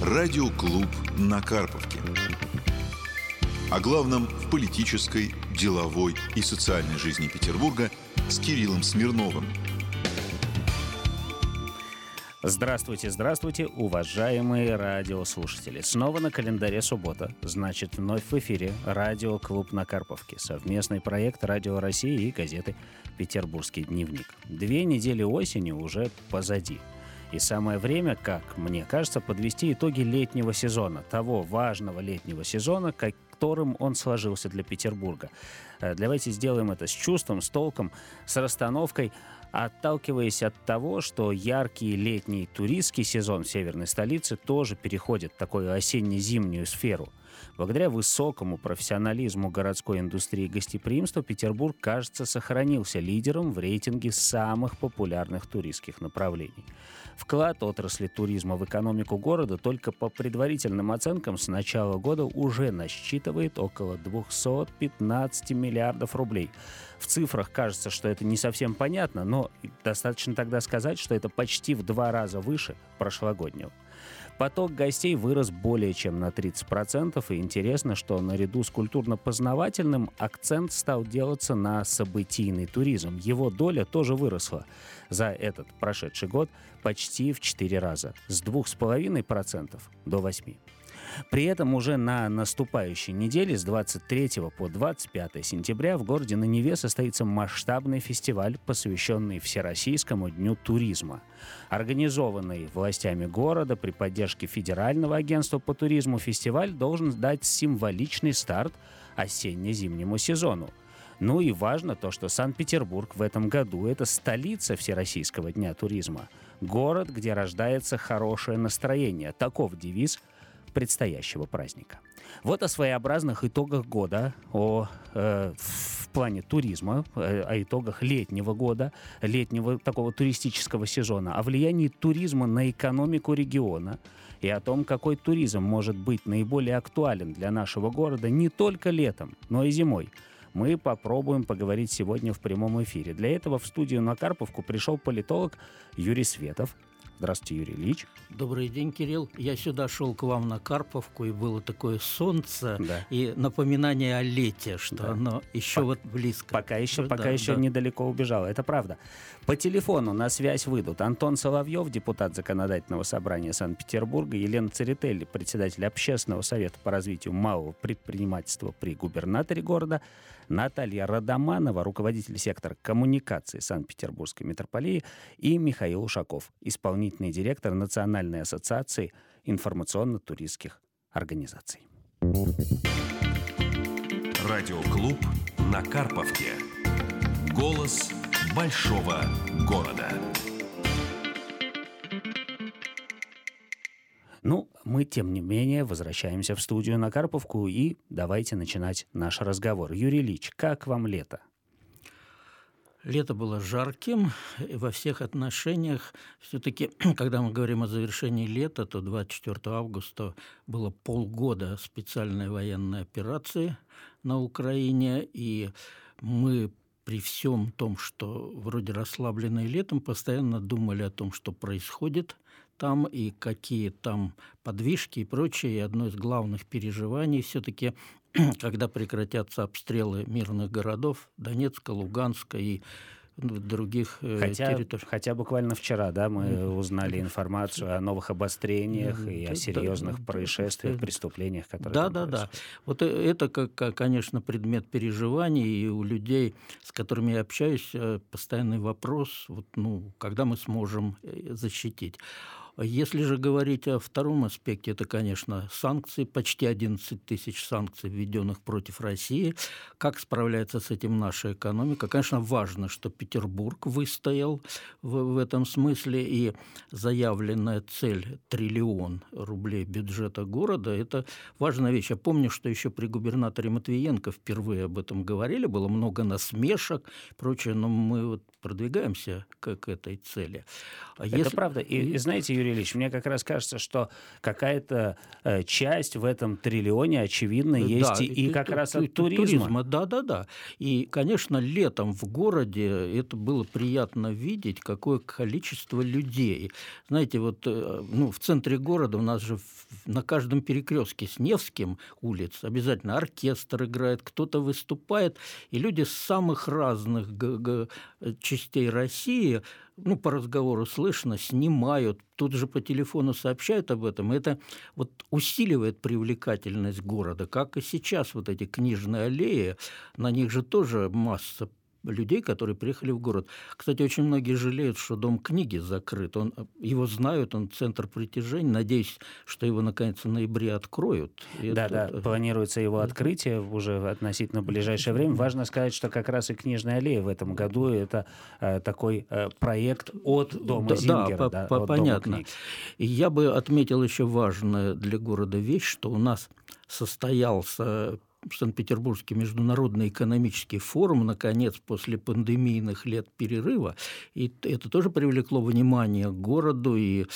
Радиоклуб на Карповке. О главном в политической, деловой и социальной жизни Петербурга с Кириллом Смирновым. Здравствуйте, здравствуйте, уважаемые радиослушатели. Снова на календаре суббота. Значит, вновь в эфире «Радиоклуб на Карповке». Совместный проект «Радио России» и газеты «Петербургский дневник». 2 недели осени уже позади. И самое время, как мне кажется, подвести итоги летнего сезона. Того важного летнего сезона, которым он сложился для Петербурга. Давайте сделаем это с чувством, с толком, с расстановкой, отталкиваясь от того, что яркий летний туристский сезон в северной столице тоже переходит в такую осенне-зимнюю сферу. Благодаря высокому профессионализму городской индустрии гостеприимства Петербург, кажется, сохранился лидером в рейтинге самых популярных туристских направлений. Вклад отрасли туризма в экономику города только по предварительным оценкам с начала года уже насчитывает около 215 миллиардов рублей. В цифрах кажется, что это не совсем понятно, но достаточно тогда сказать, что это почти в 2 раза выше прошлогоднего. Поток гостей вырос более чем на 30%, и интересно, что наряду с культурно-познавательным акцент стал делаться на событийный туризм. Его доля тоже выросла за этот прошедший год почти в 4 раза, с 2,5% до 8%. При этом уже на наступающей неделе с 23 по 25 сентября в городе на Неве состоится масштабный фестиваль, посвященный Всероссийскому дню туризма. Организованный властями города при поддержке Федерального агентства по туризму фестиваль должен дать символичный старт осенне-зимнему сезону. Ну и важно то, что Санкт-Петербург в этом году – это столица Всероссийского дня туризма. Город, где рождается хорошее настроение. Таков девиз предстоящего праздника. Вот о своеобразных итогах года, в плане туризма, о итогах летнего года, летнего такого туристического сезона, о влиянии туризма на экономику региона и о том, какой туризм может быть наиболее актуален для нашего города не только летом, но и зимой. Мы попробуем поговорить сегодня в прямом эфире. Для этого в студию на Карповку пришел политолог Юрий Светов. Здравствуйте, Юрий Ильич. Добрый день, Кирилл. Я сюда шел к вам на Карповку, и было такое солнце, да, и напоминание о лете, что оно еще вот близко. Пока еще недалеко убежало, это правда. По телефону на связь выйдут Антон Соловьев, депутат Законодательного собрания Санкт-Петербурга, Елена Церетели, председатель Общественного совета по развитию малого предпринимательства при губернаторе города, Наталья Радаманова, руководитель сектора коммуникации Санкт-Петербургской митрополии, и Михаил Ушаков, исполнительный директор Национальной ассоциации информационно-туристских организаций. Радиоклуб на Карповке. Голос большого города. Ну, мы, тем не менее, возвращаемся в студию на Карповку и давайте начинать наш разговор. Юрий Ильич, как вам лето? Лето было жарким во всех отношениях. Все-таки, когда мы говорим о завершении лета, то 24 августа было полгода специальной военной операции на Украине, и мы при всем том, что вроде расслабленные летом, постоянно думали о том, что происходит там и какие там подвижки и прочее. И одно из главных переживаний все-таки, когда прекратятся обстрелы мирных городов Донецка, Луганска и других территорий. Хотя буквально вчера, да, мы узнали информацию о новых обострениях и о серьезных происшествиях, преступлениях, которые Да. Вот это, конечно, предмет переживаний, и у людей, с которыми я общаюсь, постоянный вопрос, когда мы сможем защитить. Если же говорить о втором аспекте, это, конечно, санкции, почти 11 тысяч санкций, введенных против России. Как справляется с этим наша экономика? Конечно, важно, что Петербург выстоял в этом смысле, и заявленная цель – 1 триллион рублей бюджета города – это важная вещь. Я помню, что еще при губернаторе Матвиенко впервые об этом говорили, было много насмешек и прочее, но мы продвигаемся к этой цели. Это правда. И знаете, Юрий Юрий Ильич, мне как раз кажется, что какая-то часть в этом триллионе, очевидно, есть и как раз от туризма. Да. И, конечно, летом в городе это было приятно видеть, какое количество людей. Знаете, вот в центре города у нас же на каждом перекрестке с Невским улиц обязательно оркестр играет, кто-то выступает, и люди с самых разных частей России, по разговору слышно, снимают, тут же по телефону сообщают об этом. Это вот усиливает привлекательность города, как и сейчас вот эти книжные аллеи, на них же тоже масса людей, которые приехали в город. Кстати, очень многие жалеют, что Дом книги закрыт. Его знают, он центр притяжения. Надеюсь, что его, наконец, в ноябре откроют. Да, планируется его открытие уже относительно ближайшее время. Важно сказать, что как раз и книжная аллея в этом году это такой проект от Дома Зингера. Да, понятно. И я бы отметил еще важную для города вещь, что у нас состоялся Санкт-Петербургский международный экономический форум, наконец, после пандемийных лет перерыва. И это тоже привлекло внимание к городу, и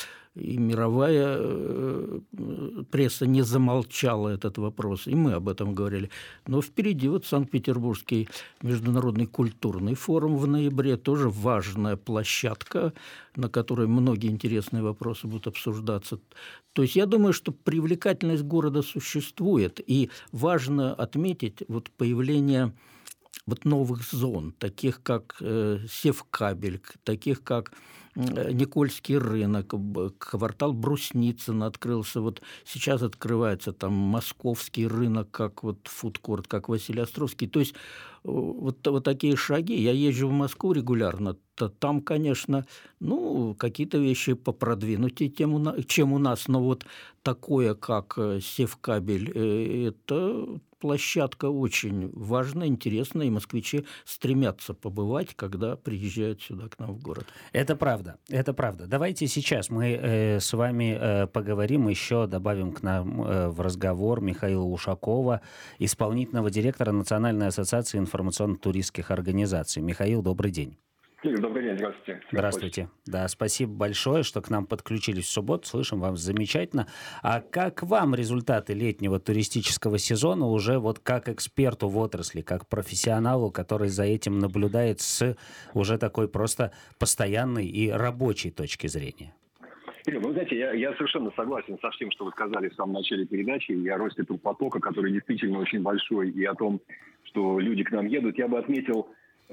мировая пресса не замолчала этот вопрос, и мы об этом говорили. Но впереди вот Санкт-Петербургский международный культурный форум в ноябре, тоже важная площадка, на которой многие интересные вопросы будут обсуждаться. То есть я думаю, что привлекательность города существует, и важно отметить вот появление новых зон, таких как Севкабель, таких как Никольский рынок, квартал Брусницын открылся. Вот сейчас открывается там Московский рынок, как фудкорт, как Василий Островский. То есть вот такие шаги. Я езжу в Москву регулярно. Там, конечно, какие-то вещи попродвинутее, чем у нас. Но вот такое, как Севкабель, это площадка очень важная, интересная, и москвичи стремятся побывать, когда приезжают сюда к нам в город. Это правда. Давайте сейчас мы с вами поговорим, еще добавим к нам в разговор Михаила Ушакова, исполнительного директора Национальной ассоциации информационно-туристских организаций. Михаил, добрый день. Добрый день, здравствуйте. Здравствуйте. Да, спасибо большое, что к нам подключились в субботу. Слышим вас замечательно. А как вам результаты летнего туристического сезона уже как эксперту в отрасли, как профессионалу, который за этим наблюдает с уже такой просто постоянной и рабочей точки зрения? Вы знаете, я совершенно согласен со всем, что вы сказали в самом начале передачи, и о росте турпотока, который действительно очень большой, и о том, что люди к нам едут. Я бы отметил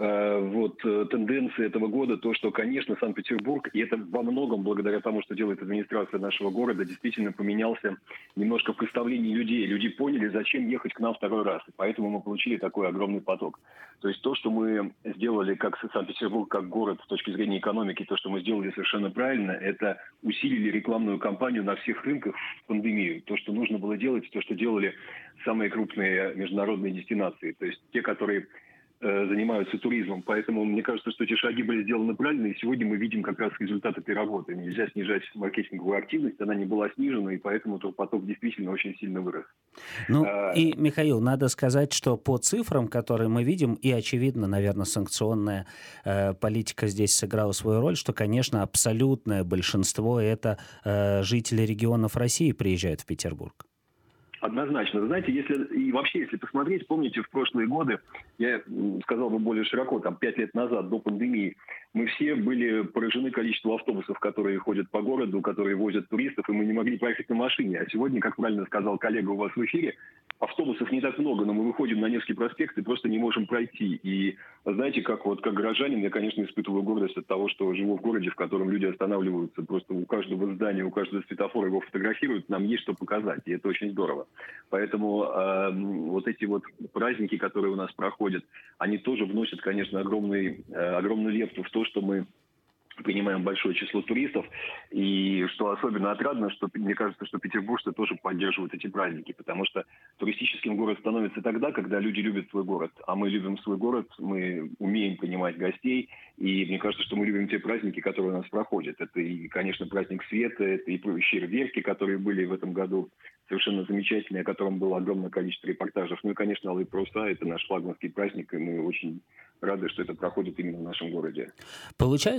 тенденции этого года, то, что, конечно, Санкт-Петербург, и это во многом благодаря тому, что делает администрация нашего города, действительно поменялся немножко в представлении людей. Люди поняли, зачем ехать к нам второй раз, и поэтому мы получили такой огромный поток. То есть то, что мы сделали как Санкт-Петербург, как город с точки зрения экономики, то, что мы сделали совершенно правильно, это усилили рекламную кампанию на всех рынках в пандемию. То, что нужно было делать, то, что делали самые крупные международные дестинации, то есть те, которые занимаются туризмом. Поэтому мне кажется, что эти шаги были сделаны правильно, и сегодня мы видим как раз результат этой работы. Нельзя снижать маркетинговую активность, она не была снижена, и поэтому турпоток действительно очень сильно вырос. И, Михаил, надо сказать, что по цифрам, которые мы видим, и, очевидно, наверное, санкционная политика здесь сыграла свою роль, что, конечно, абсолютное большинство это жители регионов России приезжают в Петербург. Однозначно. Вы знаете, если посмотреть, помните, в прошлые годы, я сказал бы более широко, 5 лет назад, до пандемии, мы все были поражены количеством автобусов, которые ходят по городу, которые возят туристов, и мы не могли проехать на машине. А сегодня, как правильно сказал коллега у вас в эфире, автобусов не так много, но мы выходим на Невский проспект и просто не можем пройти. И знаете, как горожанин, я, конечно, испытываю гордость от того, что живу в городе, в котором люди останавливаются. Просто у каждого здания, у каждого светофора его фотографируют, нам есть что показать, и это очень здорово. Поэтому эти праздники, которые у нас проходят, они тоже вносят, конечно, огромную лепту в то, что мы принимаем большое число туристов. И что особенно отрадно, что мне кажется, что петербуржцы тоже поддерживают эти праздники, потому что туристическим город становится тогда, когда люди любят свой город. А мы любим свой город, мы умеем принимать гостей, и мне кажется, что мы любим те праздники, которые у нас проходят. Это и, конечно, праздник света, это и фейерверки, которые были в этом году совершенно замечательные, о котором было огромное количество репортажей. Ну и, конечно, Алые паруса – это наш флагманский праздник, и мы очень рады, что это проходит именно в нашем городе. Получается, что действительно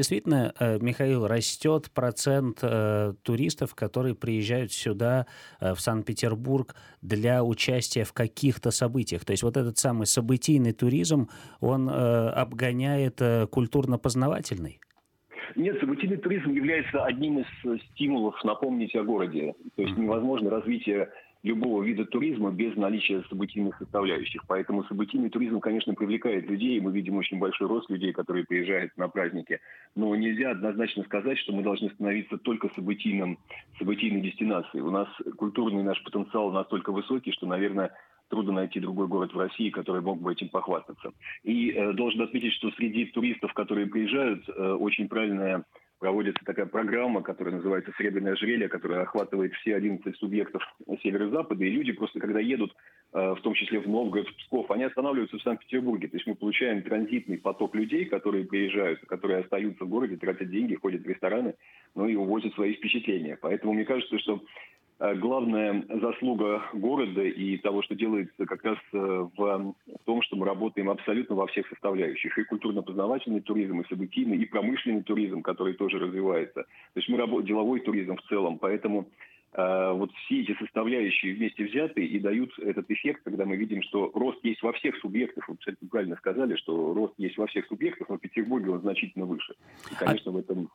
действительно, Михаил, растет процент туристов, которые приезжают сюда, в Санкт-Петербург, для участия в каких-то событиях. То есть вот этот самый событийный туризм, он обгоняет культурно-познавательный? Нет, событийный туризм является одним из стимулов напомнить о городе. То есть невозможно развитие любого вида туризма без наличия событийных составляющих. Поэтому событийный туризм, конечно, привлекает людей. Мы видим очень большой рост людей, которые приезжают на праздники. Но нельзя однозначно сказать, что мы должны становиться только событийной дестинацией. У нас культурный наш потенциал настолько высокий, что, наверное, трудно найти другой город в России, который мог бы этим похвастаться. И должен отметить, что среди туристов, которые приезжают, очень правильная проводится такая программа, которая называется «Серебряное ожерелье», которая охватывает все 11 субъектов северо-запада. И люди просто, когда едут, в том числе в Новгород, в Псков, они останавливаются в Санкт-Петербурге. То есть мы получаем транзитный поток людей, которые приезжают, которые остаются в городе, тратят деньги, ходят в рестораны, ну и увозят свои впечатления. Поэтому мне кажется, что главная заслуга города и того, что делается как раз в том, что мы работаем абсолютно во всех составляющих. И культурно-познавательный туризм, и событийный, и промышленный туризм, который тоже развивается. То есть мы работаем, деловой туризм в целом. Поэтому вот все эти составляющие вместе взяты и дают этот эффект, когда мы видим, что рост есть во всех субъектах. Вы, кстати, правильно сказали, что рост есть во всех субъектах, но в Петербурге он значительно выше. И, конечно, в этом...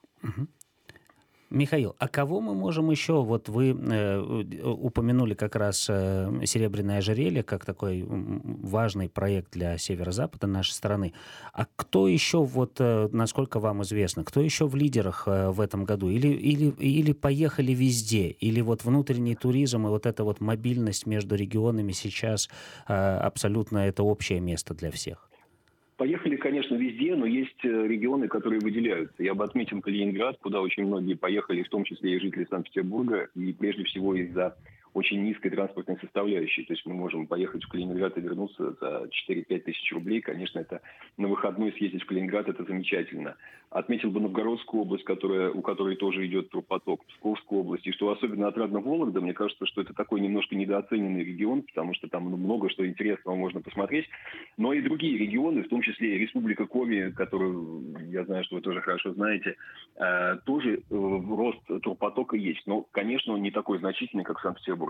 Михаил, а кого мы можем еще, вот вы упомянули как раз «Серебряное ожерелье» как такой важный проект для северо-запада нашей страны. А кто еще, вот насколько вам известно, кто еще в лидерах в этом году? Или поехали везде? Или вот внутренний туризм и вот эта вот мобильность между регионами сейчас абсолютно это общее место для всех? Поехали, конечно, везде, но есть регионы, которые выделяются. Я бы отметил Калининград, куда очень многие поехали, в том числе и жители Санкт-Петербурга, и прежде всего из-за очень низкой транспортной составляющей. То есть мы можем поехать в Калининград и вернуться за 4-5 тысяч рублей. Конечно, это на выходной съездить в Калининград – это замечательно. Отметил бы Новгородскую область, у которой тоже идет турпоток, Псковскую область. И что особенно отрадно Вологда, мне кажется, что это такой немножко недооцененный регион, потому что там много что интересного можно посмотреть. Но и другие регионы, в том числе и Республика Коми, которую, я знаю, что вы тоже хорошо знаете, тоже рост турпотока есть. Но, конечно, он не такой значительный, как в Санкт-Петербурге.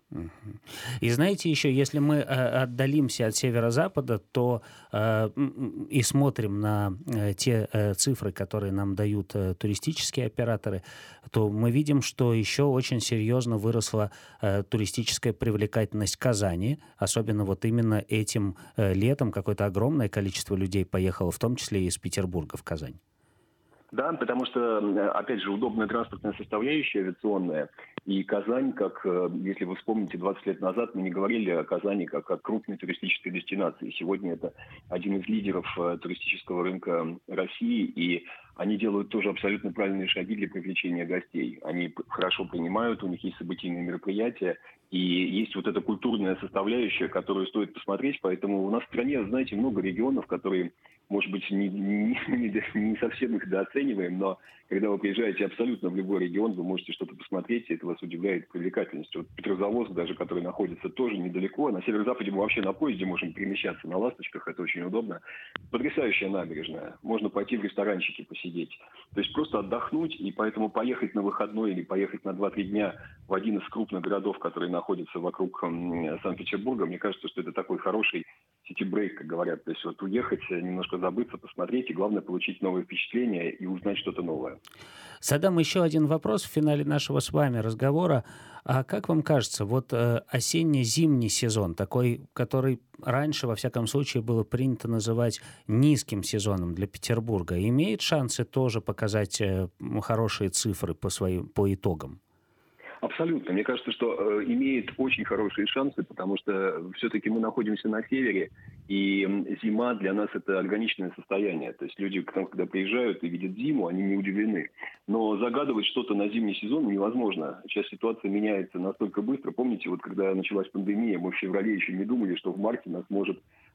И знаете еще, если мы отдалимся от северо-запада, то и смотрим на те цифры, которые нам дают туристические операторы, то мы видим, что еще очень серьезно выросла туристическая привлекательность Казани, особенно вот именно этим летом какое-то огромное количество людей поехало, в том числе и из Петербурга в Казань. Да, потому что, опять же, удобная транспортная составляющая авиационная. И Казань, как, если вы вспомните, 20 лет назад мы не говорили о Казани как о крупной туристической дестинации. Сегодня это один из лидеров туристического рынка России, и они делают тоже абсолютно правильные шаги для привлечения гостей. Они хорошо принимают, у них есть событийные мероприятия, и есть вот эта культурная составляющая, которую стоит посмотреть. Поэтому у нас в стране, знаете, много регионов, которые, может быть, не совсем их недооцениваем, но когда вы приезжаете абсолютно в любой регион, вы можете что-то посмотреть, и это вас удивляет привлекательностью. Вот Петрозаводск даже, который находится тоже недалеко, на северо-западе мы вообще на поезде можем перемещаться на ласточках, это очень удобно. Потрясающая набережная, можно пойти в ресторанчики посидеть. То есть просто отдохнуть, и поэтому поехать на выходной или поехать на 2-3 дня в один из крупных городов, которые находятся вокруг Санкт-Петербурга, мне кажется, что это такой хороший сити-брейк, как говорят. То есть вот уехать, немножко забыться, посмотреть, и главное получить новые впечатления и узнать что-то новое. Садам, еще один вопрос в финале нашего с вами разговора. А как вам кажется, вот осенне-зимний сезон, такой, который раньше, во всяком случае, было принято называть низким сезоном для Петербурга, имеет шансы тоже показать хорошие цифры по итогам? Абсолютно. Мне кажется, что имеет очень хорошие шансы, потому что все-таки мы находимся на севере, и зима для нас это органичное состояние. То есть люди, когда приезжают и видят зиму, они не удивлены. Но загадывать что-то на зимний сезон невозможно. Сейчас ситуация меняется настолько быстро. Помните, вот когда началась пандемия, мы в феврале еще не думали, что в марте нас может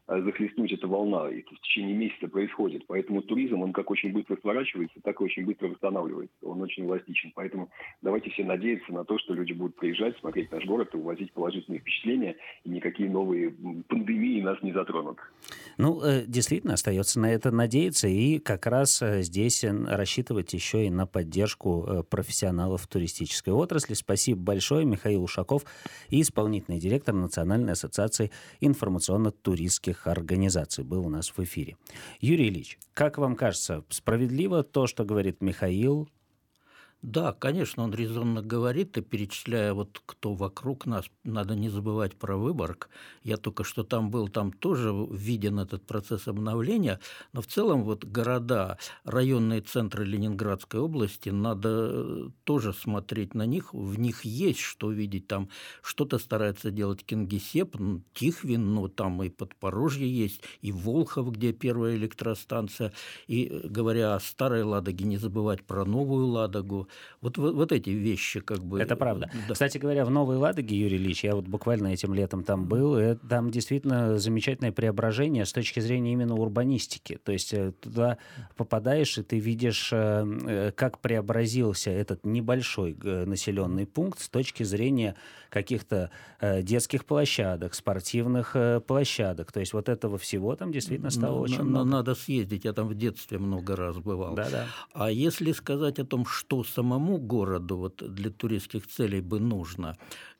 захлестнуть эта волна. И это в течение месяца происходит. Поэтому туризм, он как очень быстро сворачивается, так и очень быстро восстанавливается. Он очень эластичен. Поэтому давайте все надеяться на то, что люди будут приезжать, смотреть наш город и увозить положительные впечатления, и никакие новые пандемии нас не затронут. Ну, действительно, остается на это надеяться, и как раз здесь рассчитывать еще и на поддержку профессионалов туристической отрасли. Спасибо большое. Михаил Ушаков, исполнительный директор Национальной ассоциации информационно-туристских организаций, был у нас в эфире. Юрий Ильич, как вам кажется, справедливо то, что говорит Михаил? Да, конечно, он резонно говорит, и перечисляя вот кто вокруг нас, надо не забывать про Выборг. Я только что там был, там тоже виден этот процесс обновления, но в целом вот города, районные центры Ленинградской области, надо тоже смотреть на них, в них есть что видеть, там что-то старается делать Кингисепп, Тихвин, ну там и Подпорожье есть, и Волхов, где первая электростанция, и говоря о Старой Ладоге, не забывать про Новую Ладогу. Вот эти вещи как бы... Это правда. Да. Кстати говоря, в Новой Ладоге, Юрий Ильич, я вот буквально этим летом там был, и там действительно замечательное преображение с точки зрения именно урбанистики. То есть туда попадаешь, и ты видишь, как преобразился этот небольшой населенный пункт с точки зрения каких-то детских площадок, спортивных площадок. То есть вот этого всего там действительно стало очень много. Надо съездить, я там в детстве много раз бывал. Да-да. А если сказать о том, что самому городу вот для туристских целей бы нужно,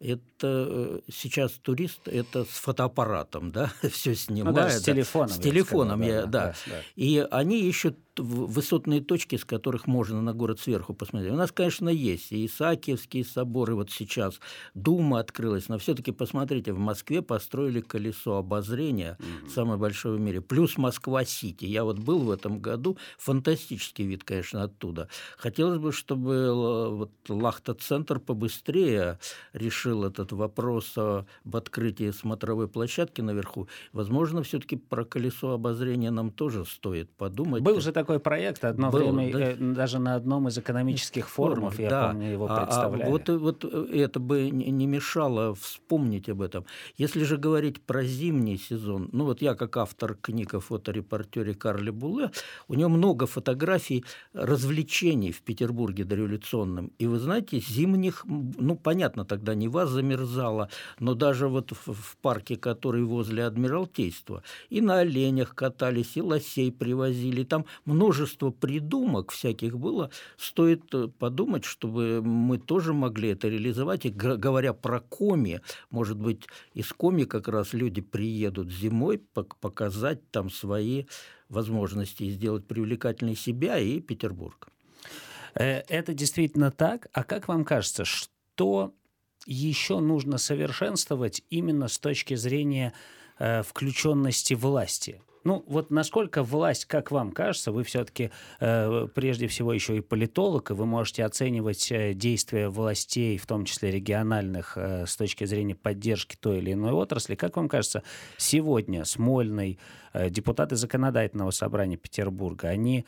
это сейчас турист это с фотоаппаратом, да, все снимает. Ну, даже с телефоном. С телефоном, да. И они ищут высотные точки, с которых можно на город сверху посмотреть. У нас, конечно, есть и Исаакиевские соборы, вот сейчас Дума открылась, но все-таки посмотрите, в Москве построили колесо обозрения, самое большое в мире, плюс Москва-Сити. Я вот был в этом году, фантастический вид, конечно, оттуда. Хотелось бы, чтобы вот Лахта-центр побыстрее решил этот вопрос об открытии смотровой площадки наверху. Возможно, все-таки про колесо обозрения нам тоже стоит подумать. Был же такой проект одно время, да? Даже на одном из экономических форумов, я помню, его представляли. Вот это бы не мешало вспомнить об этом. Если же говорить про зимний сезон, ну вот я как автор книг о фоторепортере Карле Буле, у него много фотографий развлечений в Петербурге дореволюционном. И вы знаете, зимних, ну понятно, тогда Нева замерзала, но даже вот в парке, который возле Адмиралтейства, и на оленях катались, и лосей привозили, там множество придумок всяких было. Стоит подумать, чтобы мы тоже могли это реализовать. И говоря про Коми, может быть, из Коми как раз люди приедут зимой показать там свои возможности и сделать привлекательной себя и Петербург. Это действительно так. А как вам кажется, что еще нужно совершенствовать именно с точки зрения включенности власти? Ну, вот насколько власть, как вам кажется, вы все-таки прежде всего еще и политолог, и вы можете оценивать действия властей, в том числе региональных, с точки зрения поддержки той или иной отрасли. Как вам кажется, сегодня Смольный, депутаты Законодательного собрания Петербурга, они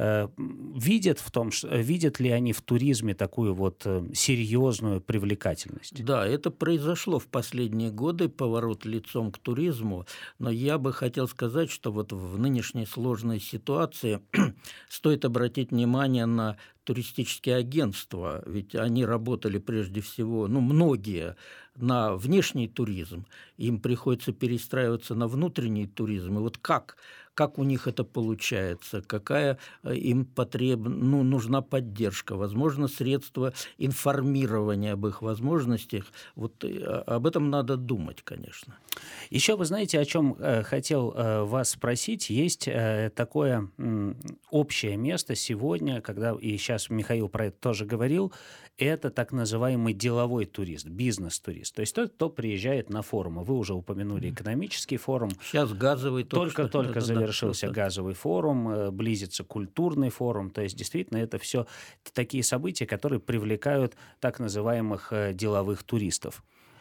видят ли они в туризме такую вот серьезную привлекательность? Да, это произошло в последние годы, поворот лицом к туризму, но я бы хотел сказать, что вот в нынешней сложной ситуации стоит обратить внимание на туристические агентства, ведь они работали прежде всего, многие, на внешний туризм, им приходится перестраиваться на внутренний туризм. И вот как у них это получается, какая им нужна поддержка, возможно, средства информирования об их возможностях. Вот об этом надо думать, конечно. Еще вы знаете, о чем хотел вас спросить. Есть такое общее место сегодня, когда, и сейчас Михаил про это тоже говорил, это так называемый деловой турист, бизнес-турист. То есть тот, кто приезжает на форумы. Вы уже упомянули экономический форум. Сейчас газовый. Только завершился газовый форум, близится культурный форум. То есть действительно это все такие события, которые привлекают так называемых деловых туристов.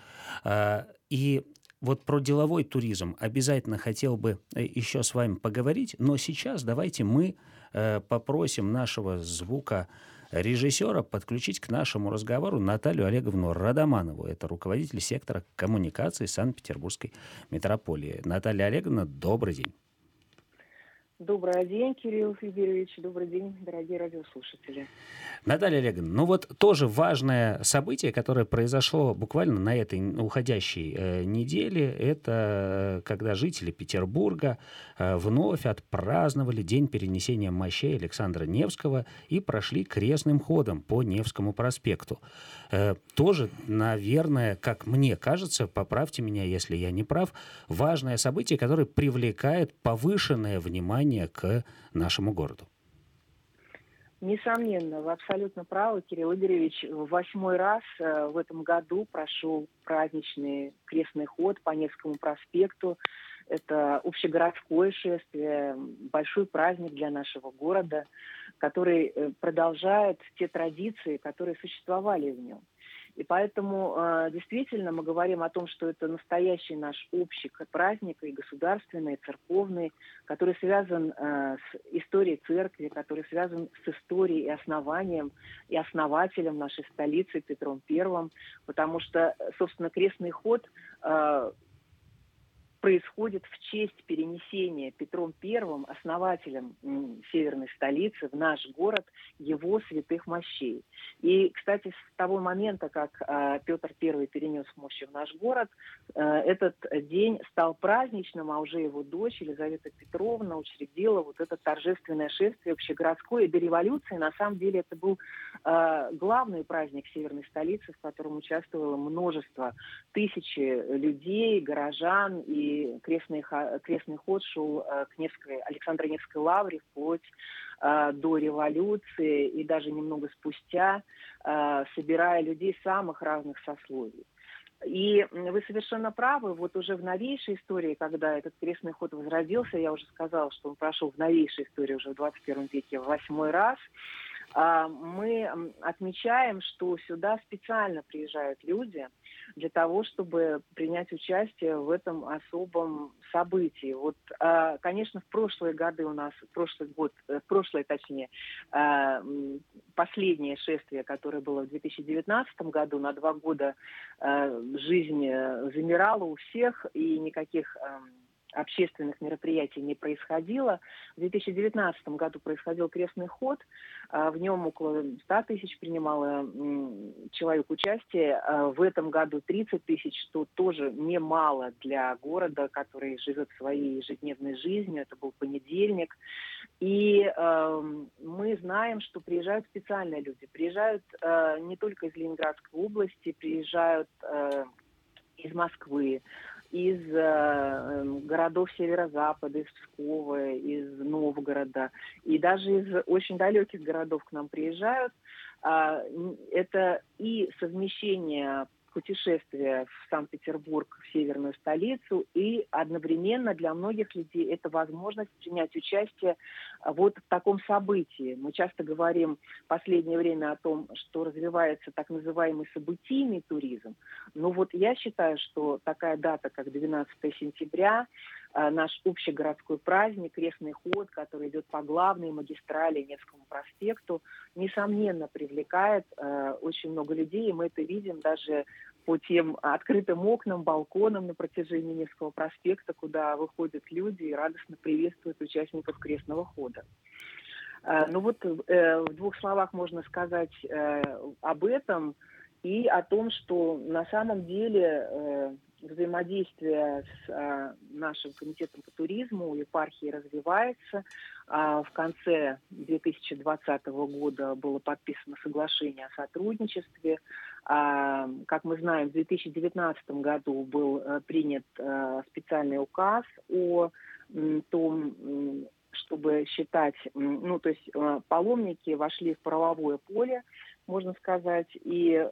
И вот про деловой туризм обязательно хотел бы еще с вами поговорить, но сейчас давайте мы попросим нашего звукорежиссера режиссера подключить к нашему разговору Наталью Олеговну Радоманову. Это руководитель сектора коммуникации Санкт-Петербургской метрополии. Наталья Олеговна, добрый день. Добрый день, Кирилл Юрьевич. Добрый день, дорогие радиослушатели. Наталья Олеговна, ну вот тоже важное событие, которое произошло буквально на этой уходящей неделе, это когда жители Петербурга вновь отпраздновали День перенесения мощей Александра Невского и прошли крестным ходом по Невскому проспекту. Тоже, наверное, как мне кажется, поправьте меня, если я не прав, важное событие, которое привлекает повышенное внимание к нашему городу. Несомненно, вы абсолютно правы, Кирилл Игоревич. В 8-й раз в этом году прошел праздничный крестный ход по Невскому проспекту. Это общегородское шествие, большой праздник для нашего города, который продолжает те традиции, которые существовали в нем. И поэтому действительно мы говорим о том, что это настоящий наш общий праздник, и государственный, и церковный, который связан с историей церкви, который связан с историей и основанием, и основателем нашей столицы Петром I, потому что, собственно, крестный ход происходит в честь перенесения Петром I, основателем северной столицы, в наш город, его святых мощей. И, кстати, с того момента, как Петр I перенес мощи в наш город, этот день стал праздничным, а уже его дочь Елизавета Петровна учредила вот это торжественное шествие общегородское. И до революции, на самом деле, это был главный праздник северной столицы, в котором участвовало множество, тысячи людей, горожан, и крестный ход шел к Александро Невской лавре вплоть до революции и даже немного спустя, собирая людей самых разных сословий. И вы совершенно правы, вот уже в новейшей истории, когда этот крестный ход возродился, я уже сказала, что он прошел в новейшей истории уже в 21 веке в 8-й раз, мы отмечаем, что сюда специально приезжают люди для того, чтобы принять участие в этом особом событии. Вот, конечно, в прошлые годы у нас, последнее шествие, которое было в 2019 году, на 2 года жизнь замирала у всех, и никаких общественных мероприятий не происходило. В 2019 году происходил крестный ход, в нем около 100 тысяч принимало человек участие. В этом году 30 тысяч, что тоже немало для города, который живет своей ежедневной жизнью. Это был понедельник. И мы знаем, что приезжают специальные люди. Приезжают не только из Ленинградской области, приезжают из Москвы, из городов северо-запада, из Пскова, из Новгорода, и даже из очень далеких городов к нам приезжают. Это и совмещение путешествия в Санкт-Петербург, в северную столицу, и одновременно для многих людей это возможность принять участие вот в таком событии. Мы часто говорим в последнее время о том, что развивается так называемый событийный туризм. Но вот я считаю, что такая дата, как 12 сентября, наш общегородской праздник, крестный ход, который идет по главной магистрали Невскому проспекту, несомненно привлекает очень много людей, и мы это видим даже по тем открытым окнам, балконам на протяжении Невского проспекта, куда выходят люди и радостно приветствуют участников крестного хода. Ну вот в 2 словах можно сказать об этом и о том, что на самом деле взаимодействие с нашим комитетом по туризму у епархии развивается. В конце 2020 года было подписано соглашение о сотрудничестве. Как мы знаем, в 2019 году был принят специальный указ о том, чтобы считать, то есть паломники вошли в правовое поле, можно сказать, и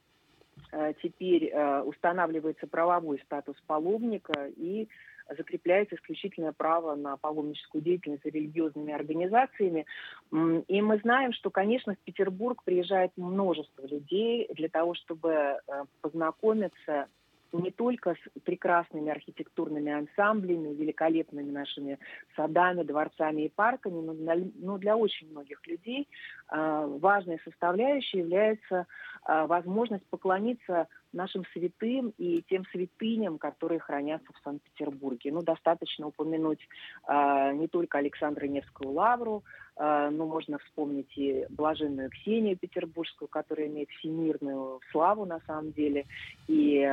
теперь устанавливается правовой статус паломника и закрепляется исключительное право на паломническую деятельность за религиозными организациями. И мы знаем, что, конечно, в Петербург приезжает множество людей для того, чтобы познакомиться не только с прекрасными архитектурными ансамблями, великолепными нашими садами, дворцами и парками, но для очень многих людей важной составляющей является возможность поклониться нашим святым и тем святыням, которые хранятся в Санкт-Петербурге. Достаточно упомянуть не только Александра Невскую лавру, но можно вспомнить и блаженную Ксению Петербургскую, которая имеет всемирную славу на самом деле, и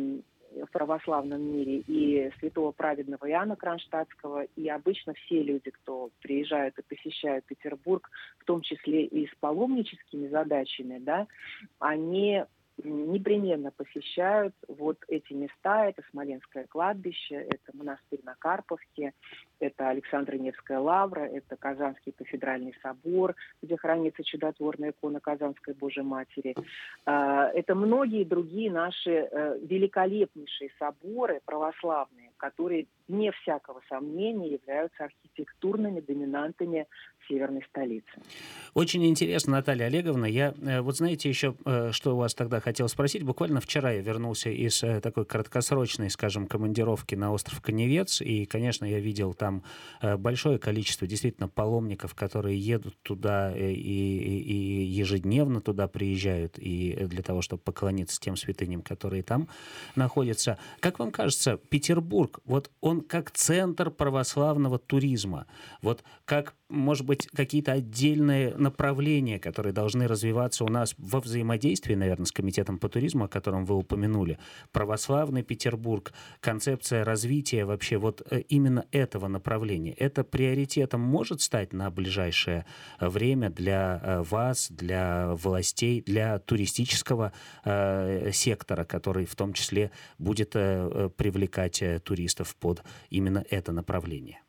в православном мире, и святого праведного Иоанна Кронштадтского. И обычно все люди, кто приезжают и посещают Петербург, в том числе и с паломническими задачами, да, они непременно посещают вот эти места. Это Смоленское кладбище, это монастырь на Карповке, это Александро-Невская лавра, это Казанский кафедральный собор, где хранится чудотворная икона Казанской Божией Матери. Это многие другие наши великолепнейшие соборы православные, которые, вне всякого сомнения, являются архитектурными доминантами северной столицы. Очень интересно, Наталья Олеговна. Я, вот знаете, еще, что у вас тогда хотел спросить. Буквально вчера я вернулся из такой краткосрочной, скажем, командировки на остров Каневец, и, конечно, я видел там большое количество действительно паломников, которые едут туда и ежедневно туда приезжают, и для того, чтобы поклониться тем святыням, которые там находятся. Как вам кажется, Петербург, вот он как центр православного туризма, вот как, может быть, какие-то отдельные направления, которые должны развиваться у нас во взаимодействии, наверное, с Комитетом по туризму, о котором вы упомянули, православный Петербург, концепция развития вообще вот именно этого направления, это приоритетом может стать на ближайшее время для вас, для властей, для туристического сектора, который в том числе будет привлекать туристов под именно это направление?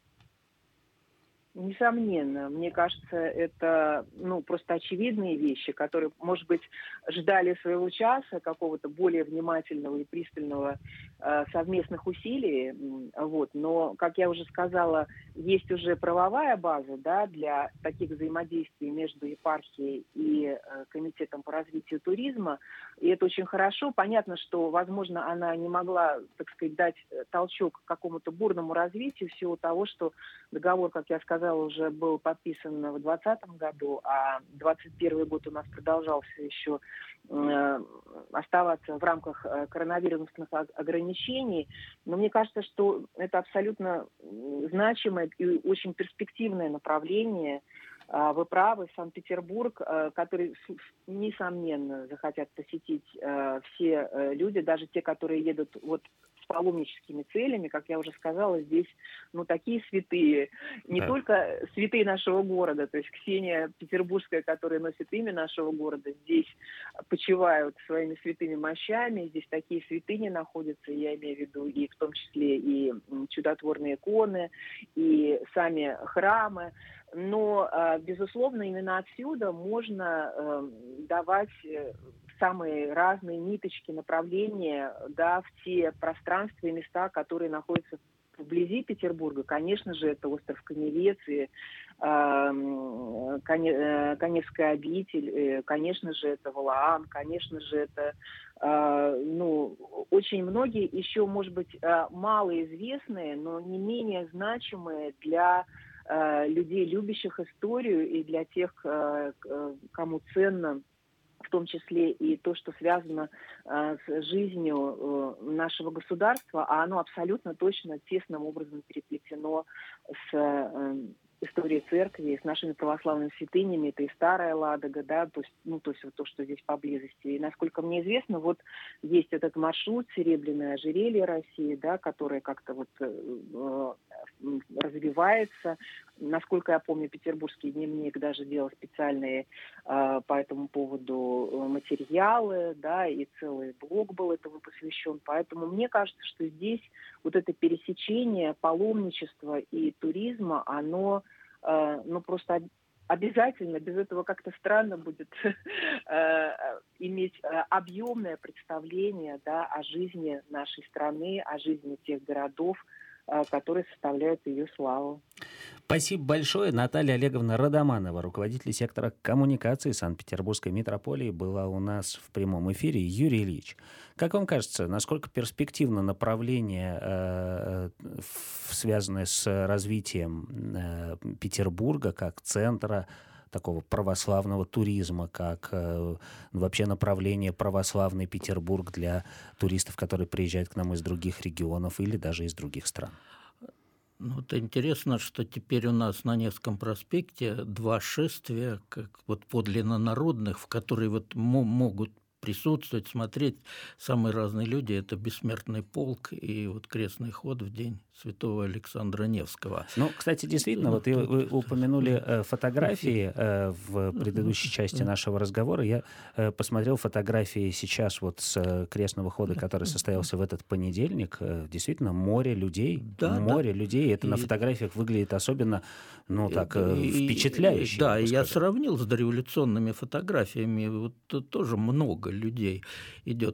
Несомненно. Мне кажется, это просто очевидные вещи, которые, может быть, ждали своего часа, какого-то более внимательного и пристального совместных усилий. Но, как я уже сказала, есть уже правовая база, да, для таких взаимодействий между епархией и Комитетом по развитию туризма. И это очень хорошо. Понятно, что, возможно, она не могла, так сказать, дать толчок к какому-то бурному развитию в силу того, что договор, как я сказала, уже был подписан в 2020 году, а 2021 год у нас продолжался еще оставаться в рамках коронавирусных ограничений. Но мне кажется, что это абсолютно значимое и очень перспективное направление. Вы правы, Санкт-Петербург, который, несомненно, захотят посетить все люди, даже те, которые едут с паломническими целями, как я уже сказала, здесь такие святые, не только святые нашего города, то есть Ксения Петербургская, которая носит имя нашего города, здесь почивают своими святыми мощами, здесь такие святыни находятся, я имею в виду и в том числе и чудотворные иконы, и сами храмы. Но, безусловно, именно отсюда можно давать самые разные ниточки, направления, да, в те пространства и места, которые находятся вблизи Петербурга. Конечно же, это остров Каневец и Каневская обитель, конечно же, это Валаам, конечно же, это очень многие еще, может быть, малоизвестные, но не менее значимые для людей, любящих историю, и для тех, кому ценно в том числе и то, что связано с жизнью нашего государства, а оно абсолютно точно тесным образом переплетено с историей церкви, с нашими православными святынями. Это и Старая Ладога, да, то есть вот то, что здесь поблизости. И насколько мне известно, есть этот маршрут «Серебряное ожерелье России», да, который как-то развивается. Насколько я помню, Петербургский дневник даже делал специальные по этому поводу материалы, да, и целый блог был этому посвящен. Поэтому мне кажется, что здесь это пересечение паломничества и туризма, оно просто обязательно, без этого как-то странно будет иметь объемное представление, да, о жизни нашей страны, о жизни тех городов, которые составляют ее славу. Спасибо большое. Наталья Олеговна Родоманова, руководитель сектора коммуникации Санкт-Петербургской митрополии, была у нас в прямом эфире. Юрий Ильич, как вам кажется, насколько перспективно направление, связанное с развитием Петербурга как центра такого православного туризма, как вообще направление православный Петербург для туристов, которые приезжают к нам из других регионов или даже из других стран? Ну, вот интересно, что теперь у нас на Невском проспекте 2 шествия, как вот подлинно народных, в которые вот могут присутствовать, смотреть самые разные люди. Это Бессмертный полк и вот крестный ход в день святого Александра Невского. Ну, кстати, действительно, вот вы упомянули фотографии в предыдущей части нашего разговора. Я посмотрел фотографии сейчас вот с крестного хода, который состоялся в этот понедельник. Действительно, море людей. Море людей. Это на фотографиях выглядит особенно, впечатляюще. Да, и я сравнил с дореволюционными фотографиями. Вот тоже много людей идет.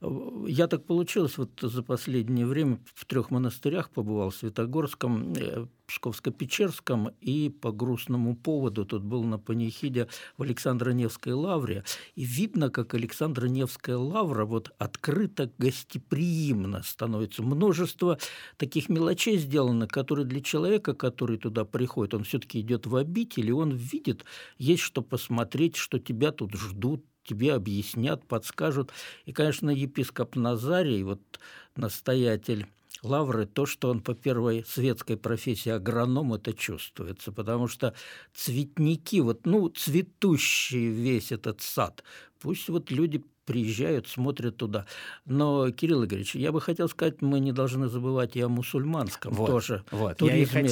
Я так получилось, вот за последнее время в 3 монастырях побывал, в Святогорском, Псковско-Печерском, и по грустному поводу тут был на панихиде в Александро-Невской лавре. И видно, как Александро-Невская лавра вот открыто гостеприимно становится. Множество таких мелочей сделано, которые для человека, который туда приходит, он все-таки идет в обитель, и он видит, есть что посмотреть, что тебя тут ждут, тебе объяснят, подскажут. И, конечно, епископ Назарий, вот настоятель лавры, то, что он по первой светской профессии агроном, это чувствуется, потому что цветники, цветущий весь этот сад, пусть вот люди приезжают, смотрят туда. Но, Кирилл Игоревич, я бы хотел сказать, мы не должны забывать и о мусульманском тоже туризме.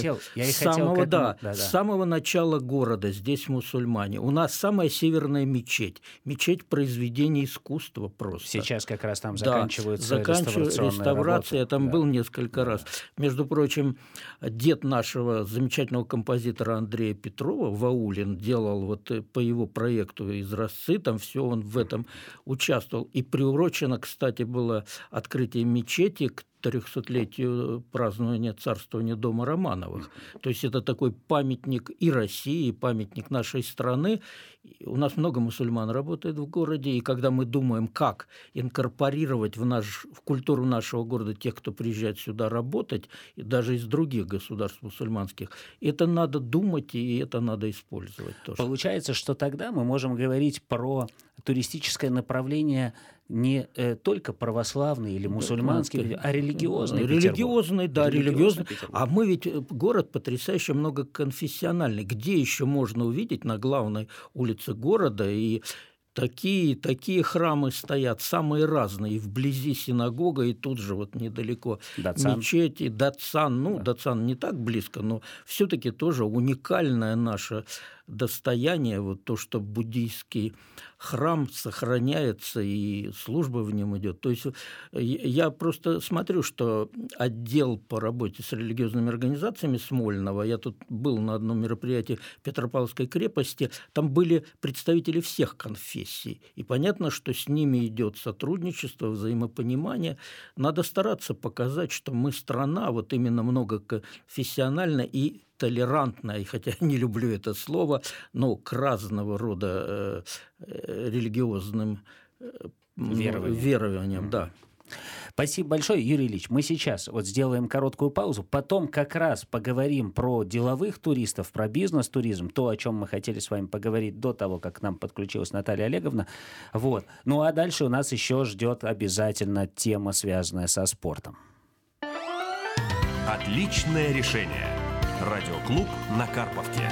С самого начала города здесь мусульмане. У нас самая северная мечеть произведения искусства просто. Сейчас как раз там заканчивается реставрация. Я там был несколько раз. Между прочим, дед нашего замечательного композитора Андрея Петрова, Ваулин, делал вот по его проекту изразцы, там все он в этом участвовал. И приурочено, кстати, было открытие мечети к 300-летию празднования царствования дома Романовых. То есть это такой памятник и России, и памятник нашей страны. У нас много мусульман работает в городе, и когда мы думаем, как инкорпорировать в культуру нашего города тех, кто приезжает сюда работать, и даже из других государств мусульманских, это надо думать, и это надо использовать тоже. Получается, что тогда мы можем говорить про туристическое направление не только православный или мусульманский, а религиозный религиозный. А мы ведь город потрясающе многоконфессиональный. Где еще можно увидеть на главной улице города и такие храмы стоят, самые разные, и вблизи синагога, и тут же вот недалеко мечеть, и Датсан. Датсан не так близко, но все-таки тоже уникальное наше достояние, вот то, что буддийский храм сохраняется и служба в нем идет. То есть я просто смотрю, что отдел по работе с религиозными организациями Смольного, я тут был на одном мероприятии в Петропавловской крепости, там были представители всех конфессий. И понятно, что с ними идет сотрудничество, взаимопонимание. Надо стараться показать, что мы страна вот именно многоконфессиональная и толерантная, хотя не люблю это слово, но к разного рода религиозным верованиям, да. Спасибо большое, Юрий Ильич. Мы сейчас вот сделаем короткую паузу, потом как раз поговорим про деловых туристов, про бизнес-туризм, то, о чем мы хотели с вами поговорить до того, как к нам подключилась Наталья Олеговна. Вот. Ну а дальше у нас еще ждет обязательно тема, связанная со спортом. Отличное решение. Радиоклуб на Карповке.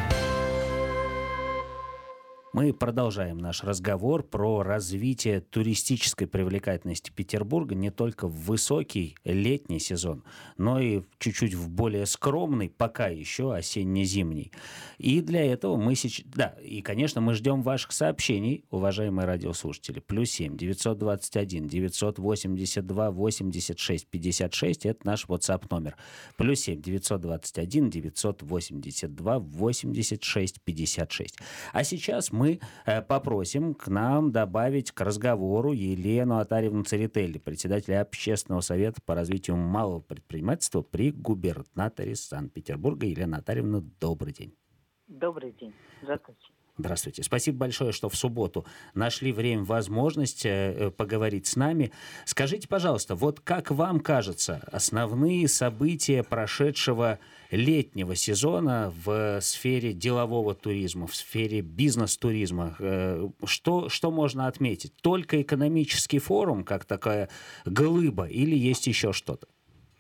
Мы продолжаем наш разговор про развитие туристической привлекательности Петербурга не только в высокий летний сезон, но и чуть-чуть в более скромный, пока еще осенне-зимний. И для этого мы сейчас... Да, и, конечно, мы ждем ваших сообщений, уважаемые радиослушатели. +7 921 982 86 56. Это наш WhatsApp номер. +7 921 982 86 56. А сейчас мы мы попросим к нам добавить к разговору Елену Отарьевну Церетели, председателя Общественного совета по развитию малого предпринимательства при губернаторе Санкт-Петербурга. Елена Отарьевна, добрый день. Добрый день. Здравствуйте. Здравствуйте. Спасибо большое, что в субботу нашли время, возможность поговорить с нами. Скажите, пожалуйста, вот как вам кажется, основные события прошедшего летнего сезона в сфере делового туризма, в сфере бизнес-туризма, что можно отметить? Только экономический форум, как такая глыба, или есть еще что-то?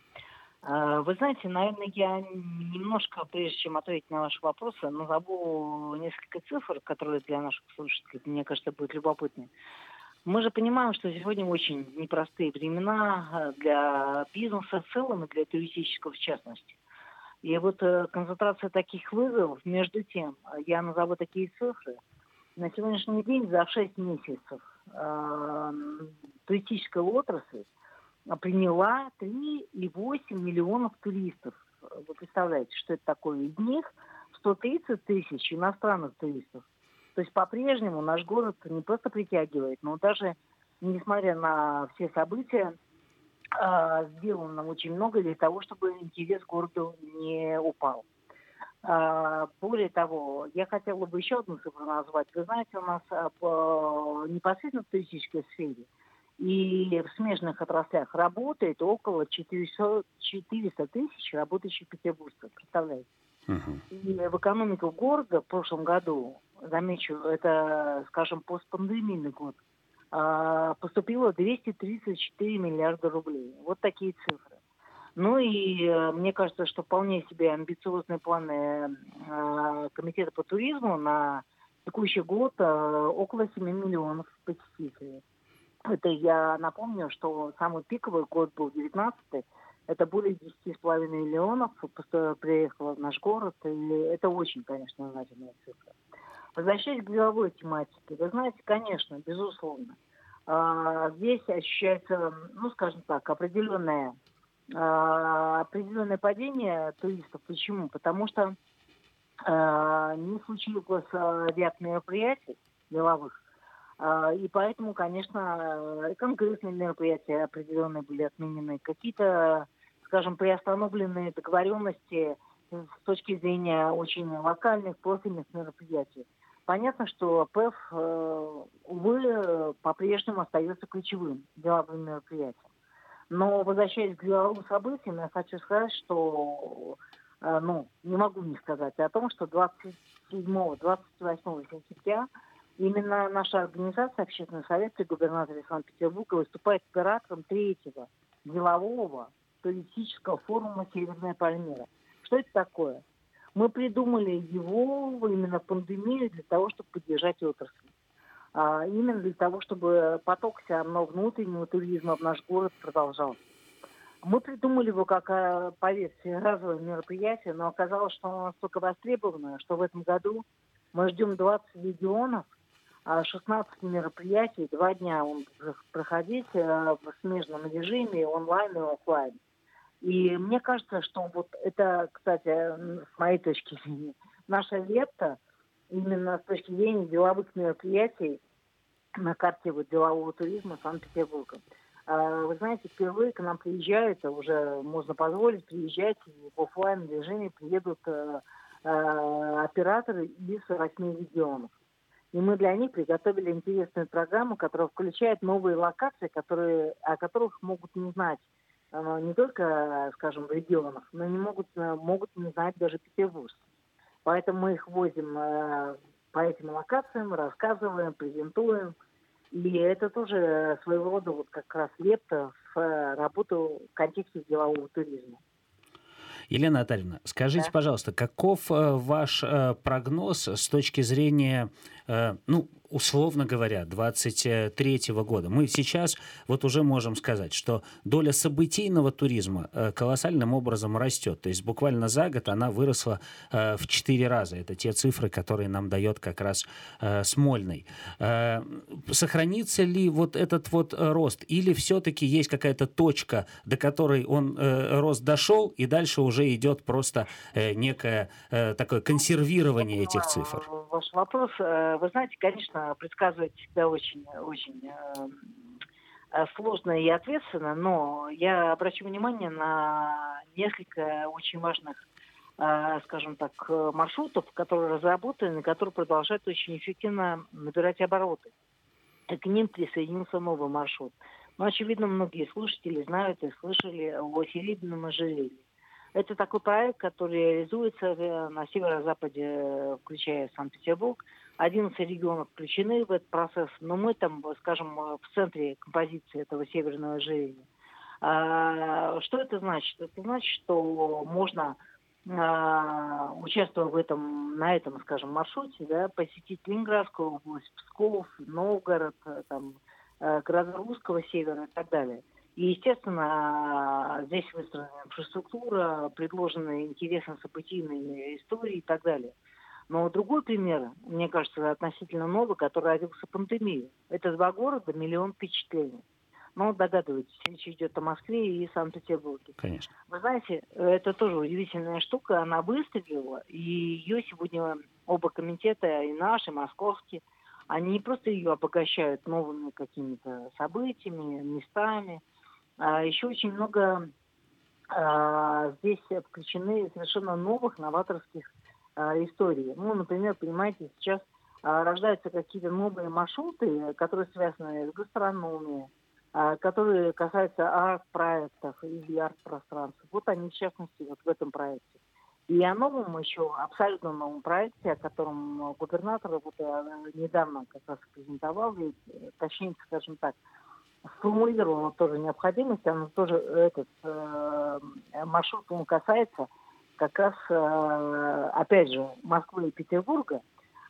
Вы знаете, наверное, я немножко, прежде чем ответить на ваши вопросы, назову несколько цифр, которые для наших слушателей, мне кажется, будут любопытны. Мы же понимаем, что сегодня очень непростые времена для бизнеса в целом и для туристического в частности. И вот концентрация таких вызовов, между тем, я назову такие цифры. На сегодняшний день за 6 месяцев туристическая отрасль приняла 3,8 миллионов туристов. Вы представляете, что это такое? Из них 130 тысяч иностранных туристов. То есть по-прежнему наш город не просто притягивает, но даже, несмотря на все события, сделано очень много для того, чтобы интерес к городу не упал. Более того, я хотела бы еще одну цифру назвать. Вы знаете, у нас непосредственно в туристической сфере и в смежных отраслях работает около 400 тысяч работающих петербуржцев. Представляете? И в экономику города в прошлом году, замечу, это, скажем, постпандемийный год, поступило 234 миллиарда рублей. Вот такие цифры. Ну и мне кажется, что вполне себе амбициозные планы Комитета по туризму на текущий год около 7 миллионов посетителей. Это я напомню, что самый пиковый год был 19-й. Это более 10,5 миллионов приехало в наш город. И это очень, конечно, значимая цифра. Возвращаясь к деловой тематике, вы знаете, конечно, безусловно, здесь ощущается, ну, скажем так, определенное падение туристов. Почему? Потому что не случилось ряд мероприятий деловых. И поэтому, конечно, конкретные мероприятия определенные были отменены. Какие-то, скажем, приостановленные договоренности с точки зрения очень локальных, профильных мероприятий. Понятно, что ПЭФ, увы, по-прежнему остается ключевым деловым мероприятием. Но, возвращаясь к деловым событиям, я хочу сказать, что, не могу не сказать о том, что 27-28 сентября именно наша организация, Общественный совет при губернаторе Санкт-Петербурга, выступает оператором 3-го делового туристического форума «Северная Пальмира». Что это такое? Мы придумали его именно в пандемию для того, чтобы поддержать отрасль. Именно для того, чтобы поток все равно внутреннего туризма в наш город продолжался. Мы придумали его как, поверьте, разовое мероприятие, но оказалось, что оно настолько востребовано, что в этом году мы ждем 20 регионов, 16 мероприятий, 2 дня он будет проходить в смежном режиме, онлайн и офлайн. И мне кажется, что вот это, кстати, с моей точки зрения, наша лепта именно с точки зрения деловых мероприятий на карте делового туризма Санкт-Петербурга. Вы знаете, впервые к нам приезжают, уже можно позволить приезжать, в офлайн режиме приедут операторы из 8 регионов. И мы для них приготовили интересную программу, которая включает новые локации, о которых могут не знать не только, скажем, в регионах, но не могут не знать даже петербуржцы. Поэтому мы их возим по этим локациям, рассказываем, презентуем. И это тоже своего рода вот как раз лепта в работу в контексте делового туризма. Елена Отарьевна, скажите, пожалуйста, каков ваш прогноз с точки зрения, условно говоря, 2023 года? Мы сейчас вот уже можем сказать, что доля событийного туризма колоссальным образом растет. То есть буквально за год она выросла в 4 раза. Это те цифры, которые нам дает как раз Смольный. Сохранится ли вот этот вот рост? Или все-таки есть какая-то точка, до которой рост дошел, и дальше уже идет просто некое такое консервирование этих цифр? Ваш вопрос. вы знаете, конечно, предсказывать всегда очень сложно и ответственно, но я обращу внимание на несколько очень важных, скажем так, маршрутов, которые разработаны, которые продолжают очень эффективно набирать обороты. К ним присоединился новый маршрут. Но, очевидно, многие слушатели знают и слышали о Серебряном ожерелье. Это такой проект, который реализуется на северо-западе, включая Санкт-Петербург. 11 регионов включены в этот процесс, но мы там, скажем, в центре композиции этого Северного ожерелья. Что это значит? Это значит, что можно, участвуя на этом, скажем, маршруте, да, посетить Ленинградскую область, Псков, Новгород, там, города Русского севера и так далее. И, естественно, здесь выстроена инфраструктура, предложены интересные событийные истории и так далее. Но другой пример, мне кажется, относительно новый, который родился в пандемию. Это 2 города, миллион впечатлений. Ну, догадываетесь, речь идет о Москве и Санкт-Петербурге. Конечно. Вы знаете, это тоже удивительная штука, она выстрелила, и ее сегодня оба комитета, и наш, и московский, они не просто ее обогащают новыми какими-то событиями, местами, а еще очень много здесь включены совершенно новых новаторских истории. Ну, например, понимаете, сейчас рождаются какие-то новые маршруты, которые связаны с гастрономией, которые касаются арт-проектов или арт-пространств. Вот они, в частности, вот в этом проекте. И о новом еще, абсолютно новом проекте, о котором губернатор вот недавно как раз презентовал, точнее, скажем так, сформулировала тоже необходимость, она тоже этот маршрут он касается как раз, опять же, Москвы и Петербурга.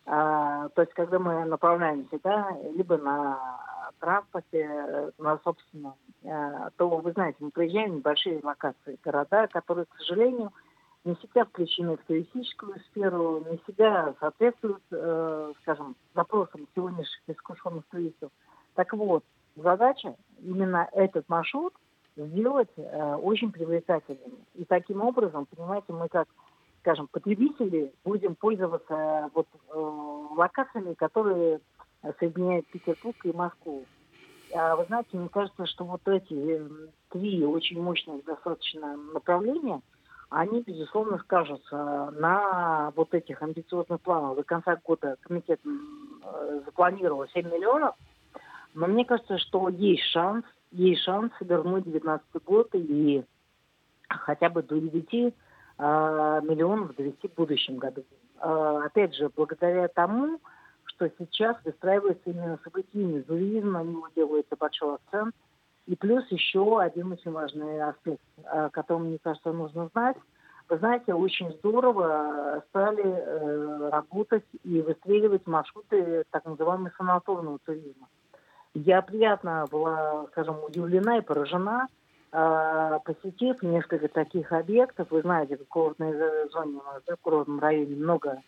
То есть, когда мы направляемся, да, либо на транспорте, на собственном, то, вы знаете, мы приезжаем в небольшие локации, города, которые, к сожалению, не всегда включены в туристическую сферу, не всегда соответствуют, скажем, запросам сегодняшних искушенных туристов. Так вот, задача именно этот маршрут сделать очень привлекательным. И таким образом, понимаете, мы как, скажем, потребители будем пользоваться вот локациями, которые соединяют Петербург и Москву. Вы знаете, мне кажется, что вот эти 3 очень мощных достаточно направления, они, безусловно, скажутся на вот этих амбициозных планах. До конца года комитет запланировал 7 миллионов, но мне кажется, что есть шанс вернуть 2019 год и хотя бы до 9 миллионов довести в будущем году. Опять же, благодаря тому, что сейчас выстраивается именно событийный туризм, на него делается большой акцент. И плюс еще один очень важный аспект, о котором, мне кажется, нужно знать. Вы знаете, очень здорово стали работать и выстреливать маршруты так называемого санаторного туризма. Я приятно была, скажем, удивлена и поражена, посетив несколько таких объектов. Вы знаете, в курортной зоне, в курортном районе много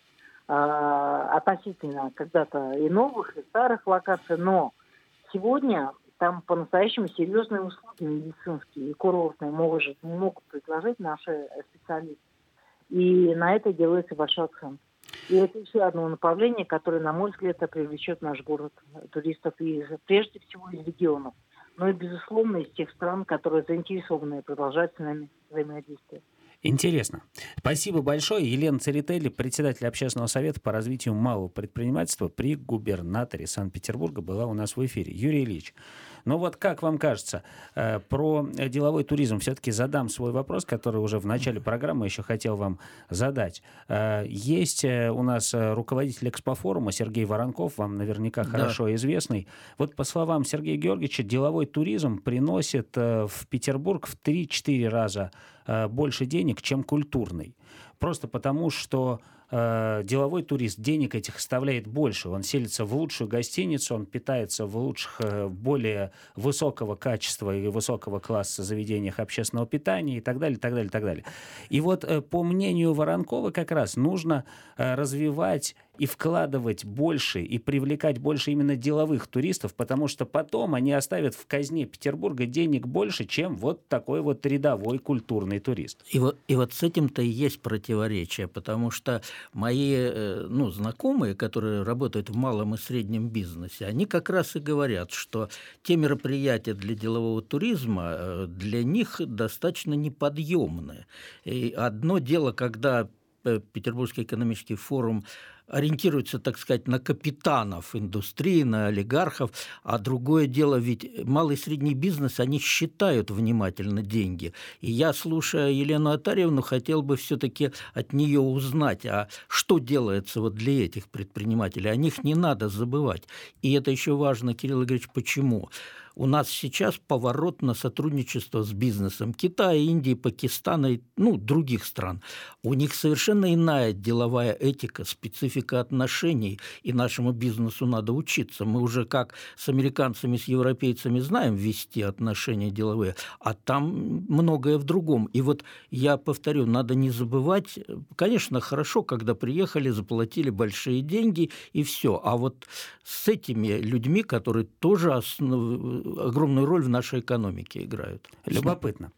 относительно когда-то и новых, и старых локаций, но сегодня там по-настоящему серьезные услуги медицинские и курортные могут предложить наши специалисты. И на это делается большой акцент. И это еще одно направление, которое, на мой взгляд, привлечет наш город туристов прежде всего из регионов, но и, безусловно, из тех стран, которые заинтересованы продолжать с нами взаимодействие. Интересно. Спасибо большое. Елена Церетели, председатель Общественного совета по развитию малого предпринимательства при губернаторе Санкт-Петербурга, была у нас в эфире. Юрий Ильич, ну вот как вам кажется, про деловой туризм все-таки задам свой вопрос, который уже в начале программы еще хотел вам задать. Есть у нас руководитель экспофорума Сергей Воронков, вам наверняка хорошо известный. Вот по словам Сергея Георгиевича, деловой туризм приносит в Петербург в 3-4 раза больше денег, чем культурный. Просто потому, что деловой турист денег этих оставляет больше. Он селится в лучшую гостиницу, он питается в лучших, более высокого качества и высокого класса заведениях общественного питания и так далее, так далее, так далее. И вот, по мнению Воронкова, как раз нужно развивать и вкладывать больше, и привлекать больше именно деловых туристов, потому что потом они оставят в казне Петербурга денег больше, чем вот такой вот рядовой культурный турист. И вот с этим-то и есть противоречие, потому что мои знакомые, которые работают в малом и среднем бизнесе, они как раз и говорят, что те мероприятия для делового туризма для них достаточно неподъемные. И одно дело, когда Петербургский экономический форум ориентируется, так сказать, на капитанов индустрии, на олигархов, а другое дело, ведь малый и средний бизнес, они считают внимательно деньги. И я, слушая Елену Отарьевну, хотел бы все-таки от нее узнать, а что делается вот для этих предпринимателей. О них не надо забывать. И это еще важно, Кирилл Игоревич, почему? У нас сейчас поворот на сотрудничество с бизнесом Китая, Индии, Пакистана и других стран. У них совершенно иная деловая этика, специфика отношений, и нашему бизнесу надо учиться. Мы уже как с американцами, с европейцами знаем вести отношения деловые, а там многое в другом. И вот я повторю, надо не забывать, конечно, хорошо, когда приехали, заплатили большие деньги и все. А вот с этими людьми, которые тоже огромную роль в нашей экономике играют. Любопытно.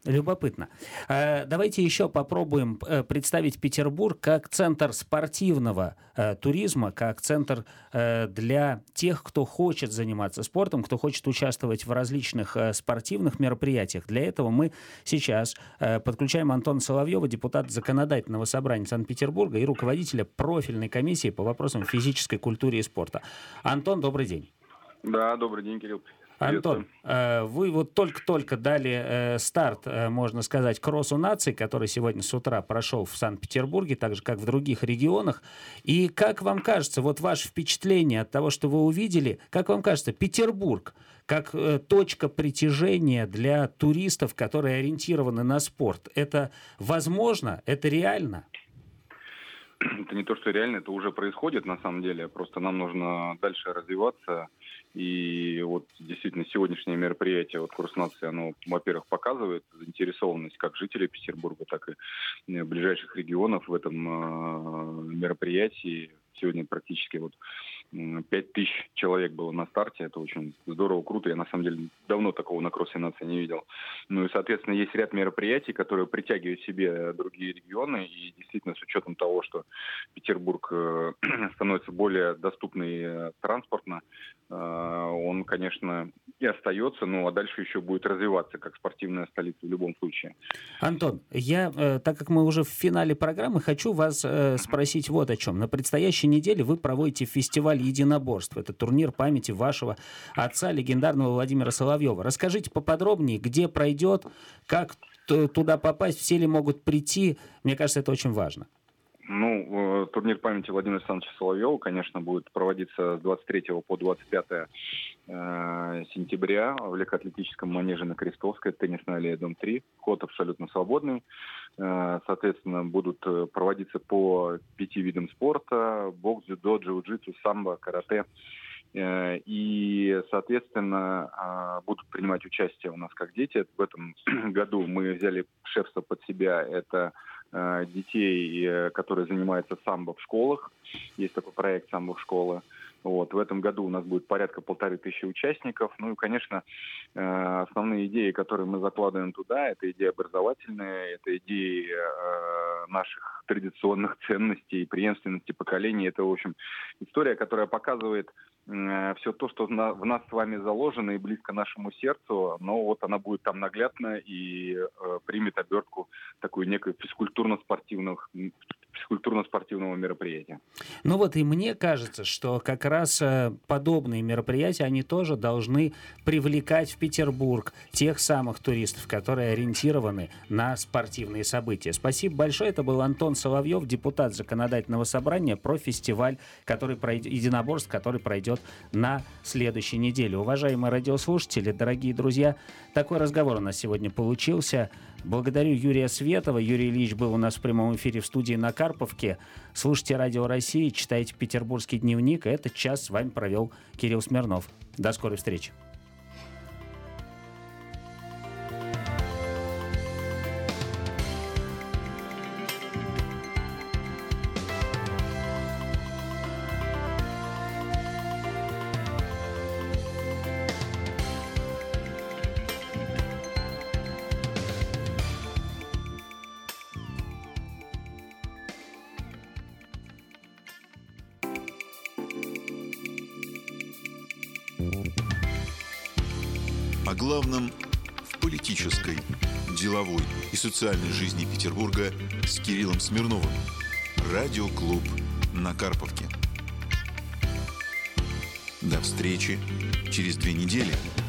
Давайте еще попробуем представить Петербург как центр спортивного туризма, как центр для тех, кто хочет заниматься спортом, кто хочет участвовать в различных спортивных мероприятиях. Для этого мы сейчас подключаем Антона Соловьева, депутата Законодательного собрания Санкт-Петербурга и руководителя профильной комиссии по вопросам физической культуры и спорта. Антон, добрый день. Да, добрый день, Кирилл. Антон, вы вот только-только дали старт, можно сказать, кроссу наций, который сегодня с утра прошел в Санкт-Петербурге, так же, как в других регионах. И как вам кажется, вот ваше впечатление от того, что вы увидели, как вам кажется, Петербург как точка притяжения для туристов, которые ориентированы на спорт, это возможно? Это реально? Это не то, что реально, это уже происходит на самом деле. Просто нам нужно дальше развиваться. И вот действительно сегодняшнее мероприятие, курс нации, оно, во-первых, показывает заинтересованность как жителей Петербурга, так и ближайших регионов в этом мероприятии. Сегодня практически 5000 человек было на старте. Это очень здорово, круто. Я, на самом деле, давно такого на кроссе нации не видел. Ну и, соответственно, есть ряд мероприятий, которые притягивают к себе другие регионы. И действительно, с учетом того, что Петербург становится более доступный транспортно, он, конечно, и остается, а дальше еще будет развиваться как спортивная столица в любом случае. Антон, так как мы уже в финале программы, хочу вас спросить вот о чем. На предстоящей неделе вы проводите фестиваль единоборств. Это турнир памяти вашего отца, легендарного Владимира Соловьева. Расскажите поподробнее, где пройдет, как туда попасть, все ли могут прийти. Мне кажется, это очень важно. Турнир памяти Владимира Александровича Соловьева, конечно, будет проводиться с 23 по 25 сентября в легкоатлетическом манеже на Крестовской, теннисная аллея, дом 3. Вход абсолютно свободный. Соответственно, будут проводиться по 5 видам спорта: бокс, дзюдо, джиу-джитсу, самбо, карате. И, соответственно, будут принимать участие у нас как дети. В этом году мы взяли шефство под себя. Это детей, которые занимаются самбо в школах. Есть такой проект «Самбо в школы». В этом году у нас будет порядка 1500 участников. И, конечно, основные идеи, которые мы закладываем туда, это идеи образовательные, это идеи наших традиционных ценностей, преемственности поколений. Это, в общем, история, которая показывает все то, что в нас с вами заложено и близко нашему сердцу, но она будет там наглядно и примет обертку такую некую физкультурно-спортивного мероприятия. И мне кажется, что как раз подобные мероприятия, они тоже должны привлекать в Петербург тех самых туристов, которые ориентированы на спортивные события. Спасибо большое. Это был Антон Соловьев, депутат Законодательного собрания, про фестиваль единоборств, который пройдет на следующей неделе. Уважаемые радиослушатели, дорогие друзья, такой разговор у нас сегодня получился. Благодарю Юрия Светова. Юрий Ильич был у нас в прямом эфире в студии на Карповке. Слушайте Радио России, читайте Петербургский дневник. Этот час с вами провел Кирилл Смирнов. До скорой встречи. О главном в политической, деловой и социальной жизни Петербурга с Кириллом Смирновым. Радиоклуб на Карповке. До встречи через 2 недели.